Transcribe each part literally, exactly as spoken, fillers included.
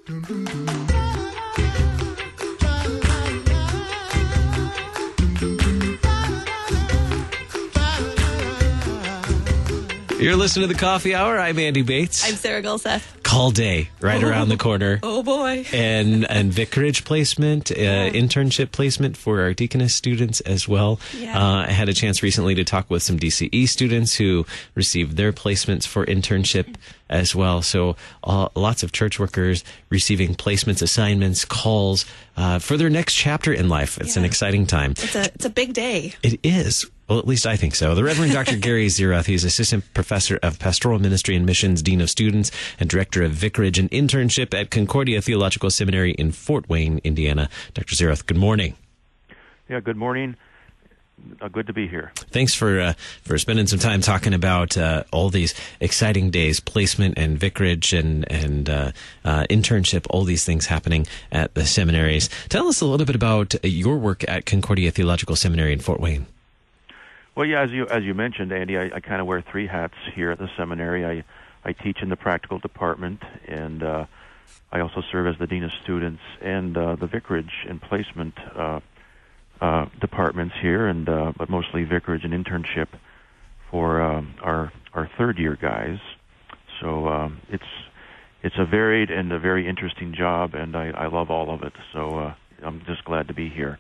You're listening to the Coffee Hour. I'm Andy Bates. I'm Sarah Gulseth. Call day right oh. around the corner. Oh, boy. And and vicarage placement, uh, yeah. internship placement for our deaconess students as well. Yeah. Uh, I had a chance recently to talk with some D C E students who received their placements for internship as well. So uh, lots of church workers receiving placements, assignments, calls uh, for their next chapter in life. It's yeah. an exciting time. It's a, it's a big day. It is. Well, at least I think so. The Reverend Doctor Gary Zeroth, he's Assistant Professor of Pastoral Ministry and Missions, Dean of Students, and Director of Vicarage and Internship at Concordia Theological Seminary in Fort Wayne, Indiana. Doctor Zeroth, good morning. Yeah, good morning. Uh, good to be here. Thanks for uh, for spending some time talking about uh, all these exciting days, placement and vicarage and, and uh, uh, internship, all these things happening at the seminaries. Tell us a little bit about your work at Concordia Theological Seminary in Fort Wayne. Well, yeah, as you as you mentioned, Andy, I, I kind of wear three hats here at the seminary. I I teach in the practical department, and uh, I also serve as the dean of students and uh, the vicarage and placement uh, uh, departments here, and uh, but mostly vicarage and internship for um, our our third year guys. So um, it's it's a varied and a very interesting job, and I, I love all of it. So uh, I'm just glad to be here.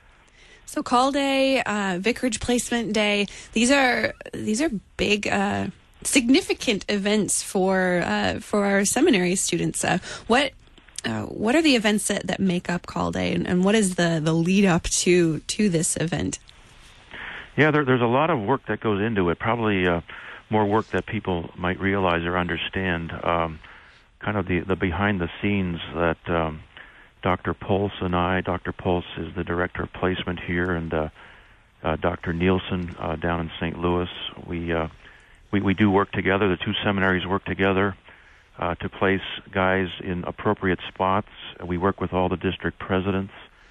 So call day, uh, vicarage placement day, these are these are big, uh, significant events for uh, for our seminary students. Uh, what uh, what are the events that, that make up call day, and, and what is the, the lead up to to this event? Yeah, there, there's a lot of work that goes into it. Probably uh, more work that people might realize or understand. Um, kind of the, the behind the scenes that. Um, Doctor Pulse and I, Doctor Pulse is the director of placement here, and uh, uh, Doctor Nielsen uh, down in Saint Louis. We, uh, we we do work together. The two seminaries work together uh, to place guys in appropriate spots. We work with all the district presidents,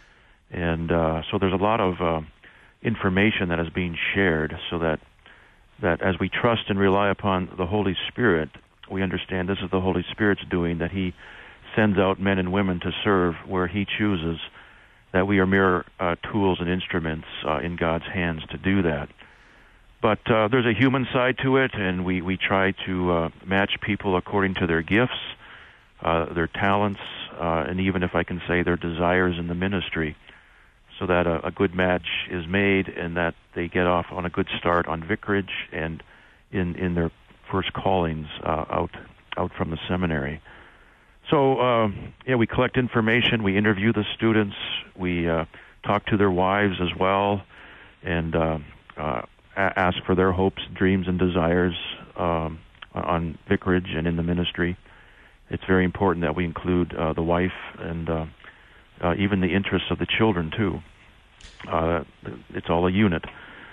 and uh, so there's a lot of uh, information that is being shared, so that that as we trust and rely upon the Holy Spirit, we understand this is the Holy Spirit's doing, that He sends out men and women to serve where He chooses, that we are mere uh, tools and instruments uh, in God's hands to do that. But uh, there's a human side to it, and we, we try to uh, match people according to their gifts, uh, their talents, uh, and even, if I can say, their desires in the ministry, so that a, a good match is made and that they get off on a good start on vicarage and in, in their first callings uh, out out from the seminary. So, uh, yeah, we collect information, we interview the students, we uh, talk to their wives as well, and uh, uh, a- ask for their hopes, dreams, and desires um, on vicarage and in the ministry. It's very important that we include uh, the wife and uh, uh, even the interests of the children, too. Uh, it's all a unit.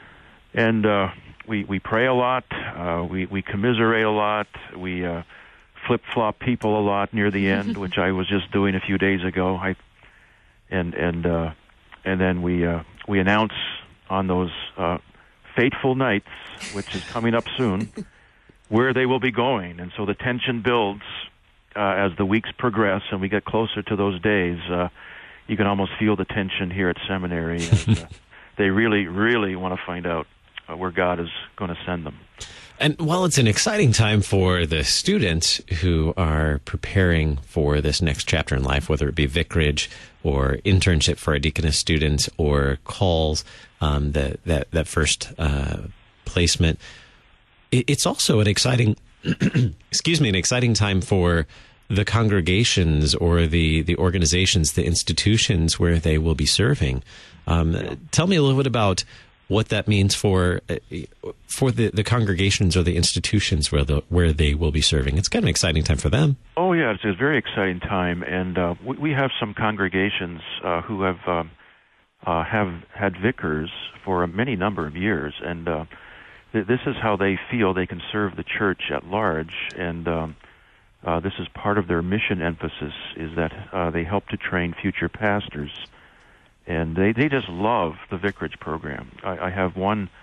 And uh, we, we pray a lot, uh, we, we commiserate a lot, we... Uh, flip-flop people a lot near the end, which I was just doing a few days ago. I and and uh, and then we uh, we announce on those uh, fateful nights, which is coming up soon, where they will be going, and so the tension builds uh, as the weeks progress, and we get closer to those days. Uh, you can almost feel the tension here at seminary. And, uh, they really, really want to find out uh, where God is going to send them. And while it's an exciting time for the students who are preparing for this next chapter in life, whether it be vicarage or internship for our deaconess students or calls, um, that, that, that first uh, placement, it, it's also an exciting, excuse me, an exciting time for the congregations or the, the organizations, the institutions where they will be serving. Um, tell me a little bit about what that means for for the, the congregations or the institutions where the where they will be serving. It's kind of an exciting time for them. Oh yeah, it's a very exciting time, and uh, we, we have some congregations uh, who have um, uh, have had vicars for a many number of years, and uh, th- this is how they feel they can serve the church at large, and um, uh, this is part of their mission emphasis, is that uh, they help to train future pastors. And they, they just love the vicarage program. I, I have one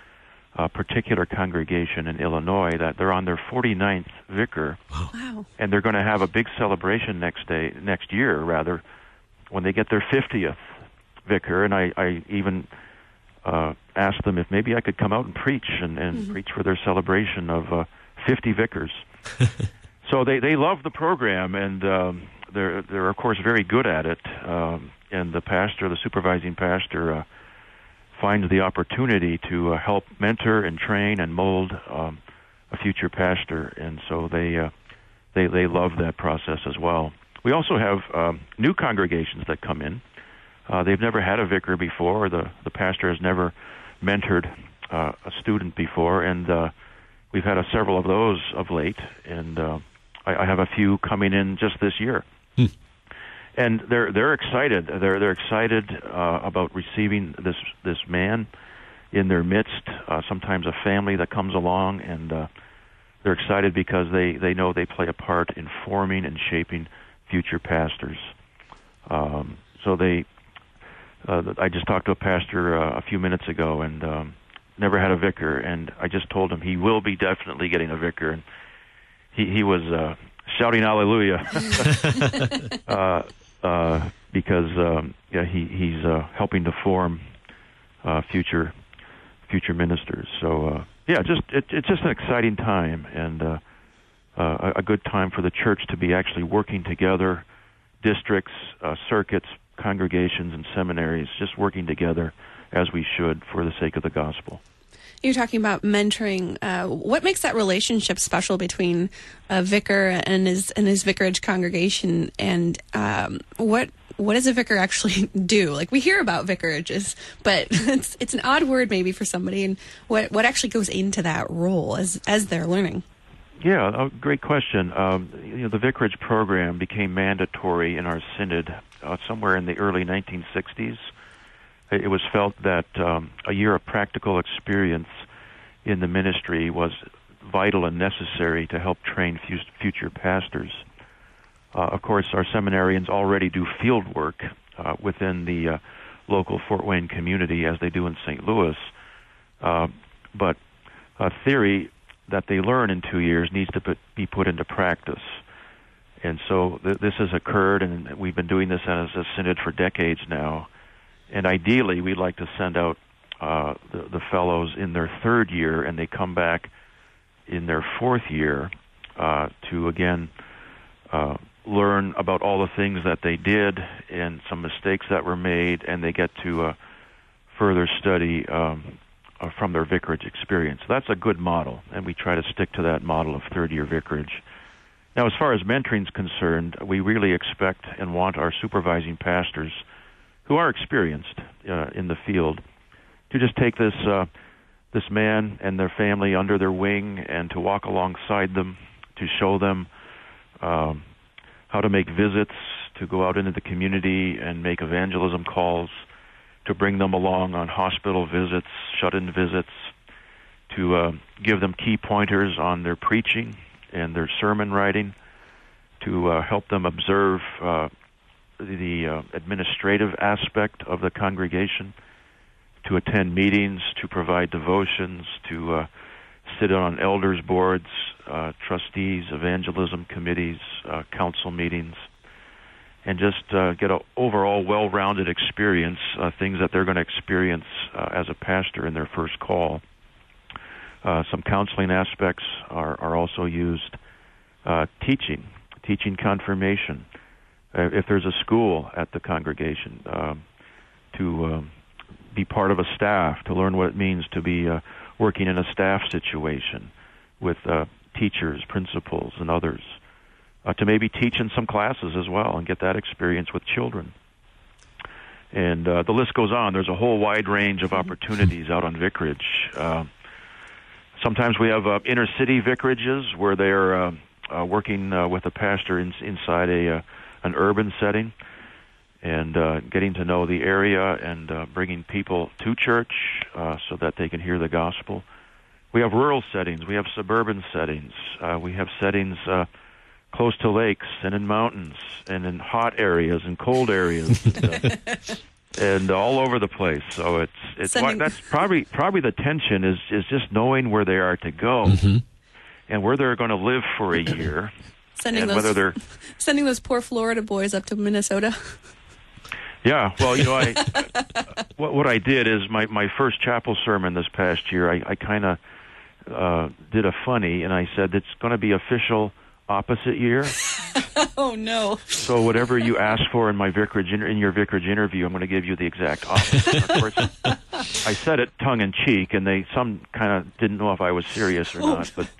a particular congregation in Illinois that they're on their forty-ninth vicar. Wow. And they're going to have a big celebration next day, next year, rather, when they get their fiftieth vicar. And I, I even uh, asked them if maybe I could come out and preach and, and mm-hmm. preach for their celebration of uh, fifty vicars. So they, they love the program, and um, they're, they're, of course, very good at it. Um, and the pastor, the supervising pastor, uh, finds the opportunity to uh, help mentor and train and mold um, a future pastor. And so they, uh, they, they love that process as well. We also have um, new congregations that come in. Uh, they've never had a vicar before, or the, the pastor has never mentored uh, a student before, and uh, we've had a, several of those of late, and uh, I, I have a few coming in just this year. Hmm. And they're they're excited. They're they're excited uh, about receiving this this man in their midst. Uh, sometimes a family that comes along, and uh, they're excited because they, they know they play a part in forming and shaping future pastors. Um, so they. Uh, I just talked to a pastor uh, a few minutes ago, and um, never had a vicar, and I just told him he will be definitely getting a vicar, and he he was uh, shouting hallelujah uh, uh, because um, yeah he he's uh, helping to form uh, future future ministers. So uh, yeah, just it, it's just an exciting time, and uh, uh, a good time for the church to be actually working together, districts, uh, circuits, congregations, and seminaries, just working together as we should for the sake of the gospel. You're talking about mentoring. Uh, what makes that relationship special between a vicar and his and his vicarage congregation, and um, what what does a vicar actually do? Like, we hear about vicarages, but it's it's an odd word maybe for somebody. And what what actually goes into that role as as they're learning? Yeah, a great question. Um, you know, the vicarage program became mandatory in our synod uh, somewhere in the early nineteen sixties. It was felt that um, a year of practical experience in the ministry was vital and necessary to help train fu- future pastors. Uh, of course, our seminarians already do field work uh, within the uh, local Fort Wayne community, as they do in Saint Louis. Uh, but uh, theory that they learn in two years needs to put, be put into practice. And so th- this has occurred, and we've been doing this as a synod for decades now. And ideally, we'd like to send out uh, the, the fellows in their third year, and they come back in their fourth year uh, to, again, uh, learn about all the things that they did and some mistakes that were made, and they get to uh, further study um, uh, from their vicarage experience. That's a good model, and we try to stick to that model of third-year vicarage. Now, as far as mentoring is concerned, we really expect and want our supervising pastors who are experienced uh, in the field to just take this uh, this man and their family under their wing and to walk alongside them, to show them um, how to make visits, to go out into the community and make evangelism calls, to bring them along on hospital visits, shut-in visits, to uh, give them key pointers on their preaching and their sermon writing, to uh, help them observe uh, the uh, administrative aspect of the congregation, to attend meetings, to provide devotions, to uh, sit on elders' boards, uh, trustees, evangelism committees, uh, council meetings, and just uh, get an overall well-rounded experience, uh, things that they're going to experience uh, as a pastor in their first call. Uh, some counseling aspects are, are also used. Uh, teaching, teaching confirmation. Uh, if there's a school at the congregation, um, to um, be part of a staff, to learn what it means to be uh, working in a staff situation with uh, teachers, principals, and others. Uh, to maybe teach in some classes as well and get that experience with children. And uh, the list goes on. There's a whole wide range of opportunities out on vicarage. Uh, sometimes we have uh, inner-city vicarages where they're uh, uh, working uh, with a pastor in, inside a uh, an urban setting and uh, getting to know the area and uh, bringing people to church uh, so that they can hear the gospel. We have rural settings. We have suburban settings. Uh, we have settings uh, close to lakes and in mountains and in hot areas and cold areas. and, uh, and all over the place. So it's it's Sending- that's probably probably the tension is is just knowing where they are to go Mm-hmm. and where they're going to live for a year, Sending and those, whether they're sending those poor Florida boys up to Minnesota. yeah. Well, you know, I what what I did is my my first chapel sermon this past year. I, I kind of uh, did a funny, and I said it's going to be official opposite year. Oh no! So whatever you ask for in my vicarage in, in your vicarage interview, I'm going to give you the exact opposite. Of course, I said it tongue in cheek, and they some kind of didn't know if I was serious or not. But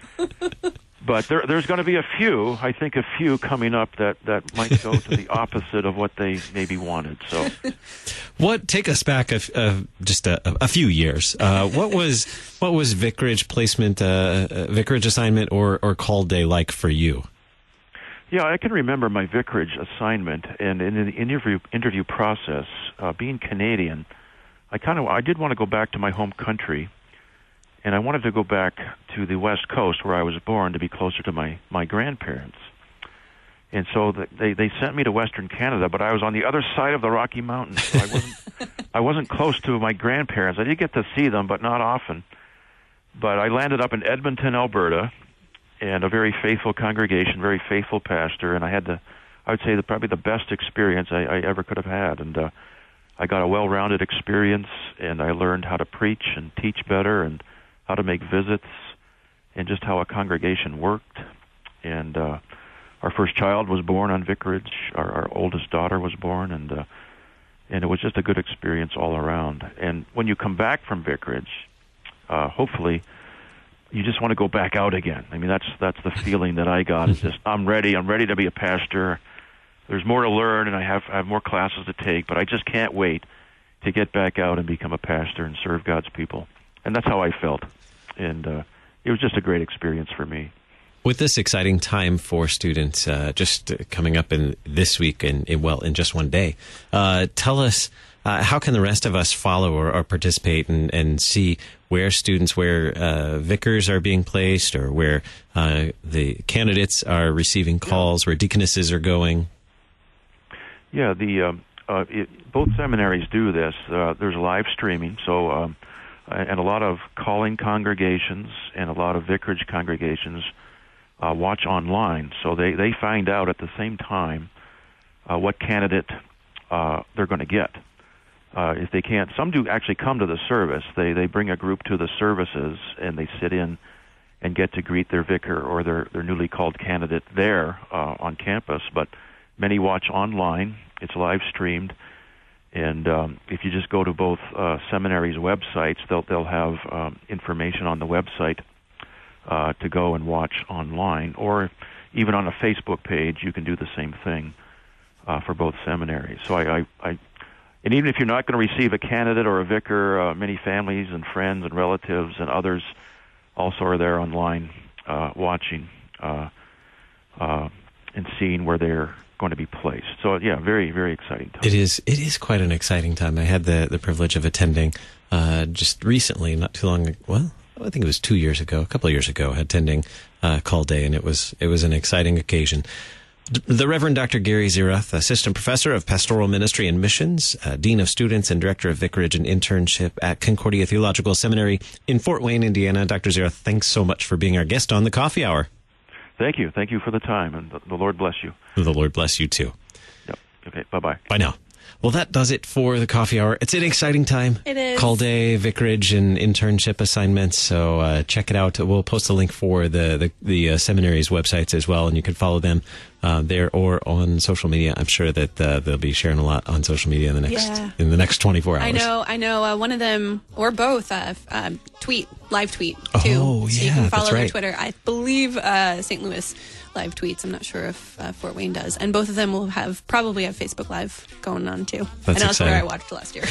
but there, there's going to be a few, I think, a few coming up that, that might go to the opposite of what they maybe wanted. So, what take us back a, a, just a, a few years? Uh, what was what was vicarage placement, uh, vicarage assignment, or or call day like for you? Yeah, I can remember my vicarage assignment, and in the interview interview process, uh, being Canadian, I kind of I did want to go back to my home country, and I wanted to go back to the West Coast where I was born to be closer to my my grandparents. And so the, they they sent me to Western Canada, but I was on the other side of the Rocky Mountains. So I wasn't I wasn't close to my grandparents. I did get to see them, but not often. But I landed up in Edmonton, Alberta, and a very faithful congregation, very faithful pastor, and I had the, I would say, the, probably the best experience I, I ever could have had. And uh, I got a well-rounded experience, and I learned how to preach and teach better, and how to make visits, and just how a congregation worked. And uh, our first child was born on vicarage. Our, our oldest daughter was born, and uh, and it was just a good experience all around. And when you come back from vicarage, uh, hopefully, you just want to go back out again. I mean, that's that's the feeling that I got. It's just, I'm ready. I'm ready to be a pastor. There's more to learn, and I have I have more classes to take, but I just can't wait to get back out and become a pastor and serve God's people. And that's how I felt. And uh, it was just a great experience for me. With this exciting time for students, uh, just coming up in this week, and well, in just one day, uh, tell us, Uh, how can the rest of us follow or, or participate and, and see where students, where uh, vicars are being placed, or where uh, the candidates are receiving calls, where deaconesses are going? Yeah, the um, uh, it, both seminaries do this. Uh, there's live streaming, so um, and a lot of calling congregations and a lot of vicarage congregations uh, watch online, so they, they find out at the same time uh, what candidate uh, they're going to get. Uh, if they can't, some do actually come to the service. They they bring a group to the services, and they sit in and get to greet their vicar or their, their newly called candidate there uh, on campus. But many watch online. It's live streamed, and um, if you just go to both uh, seminaries' websites, they'll they'll have um, information on the website uh, to go and watch online, or even on a Facebook page, you can do the same thing uh, for both seminaries. So I. I, I And even if you're not going to receive a candidate or a vicar, uh, many families and friends and relatives and others also are there online uh, watching uh, uh, and seeing where they're going to be placed. So, yeah, very, very exciting time. It is It is quite an exciting time. I had the, the privilege of attending uh, just recently, not too long ago. Well, I think it was two years ago, a couple of years ago, attending uh, Call Day, and it was it was an exciting occasion. The Reverend Doctor Gary Zeroth, Assistant Professor of Pastoral Ministry and Missions, uh, Dean of Students and Director of Vicarage and Internship at Concordia Theological Seminary in Fort Wayne, Indiana. Doctor Zeroth, thanks so much for being our guest on the Coffee Hour. Thank you. Thank you for the time, and the Lord bless you. The Lord bless you, too. Yep. Okay, bye-bye. Bye now. Well, that does it for the Coffee Hour. It's an exciting time. It is. Call day, vicarage, and internship assignments. So uh, check it out. We'll post a link for the the, the uh, seminaries' websites as well, and you can follow them uh, there or on social media. I'm sure that uh, they'll be sharing a lot on social media in the next Yeah. in the next twenty-four hours. I know, I know. Uh, one of them, or both, uh, um, tweet, live tweet, too. Oh, so you yeah, can that's follow their right. Twitter. I believe uh, Saint Louis live tweets. I'm not sure if uh, Fort Wayne does. And both of them will have probably have Facebook Live going on, too. That's I know that's where I exciting. watched last year.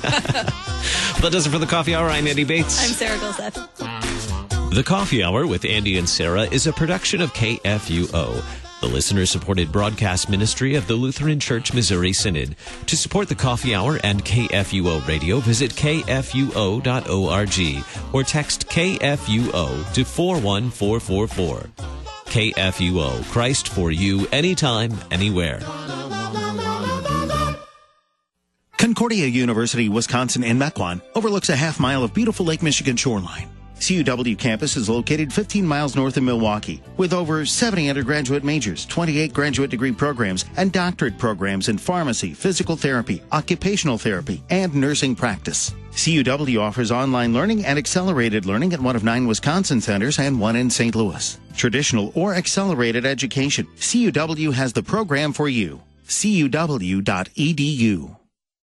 Well, that does it for the Coffee Hour. I'm Andy Bates. I'm Sarah Gilseth. The Coffee Hour with Andy and Sarah is a production of K F U O, the listener-supported broadcast ministry of the Lutheran Church Missouri Synod. To support the Coffee Hour and K F U O Radio, visit k f u o dot org or text K F U O to four one four four four. K F U O, Christ for you, anytime, anywhere. Concord Concordia University, Wisconsin in Mequon overlooks a half mile of beautiful Lake Michigan shoreline. C U W campus is located fifteen miles north of Milwaukee with over seventy undergraduate majors, twenty-eight graduate degree programs, and doctorate programs in pharmacy, physical therapy, occupational therapy, and nursing practice. C U W offers online learning and accelerated learning at one of nine Wisconsin centers and one in Saint Louis. Traditional or accelerated education. C U W has the program for you. C U W dot E D U.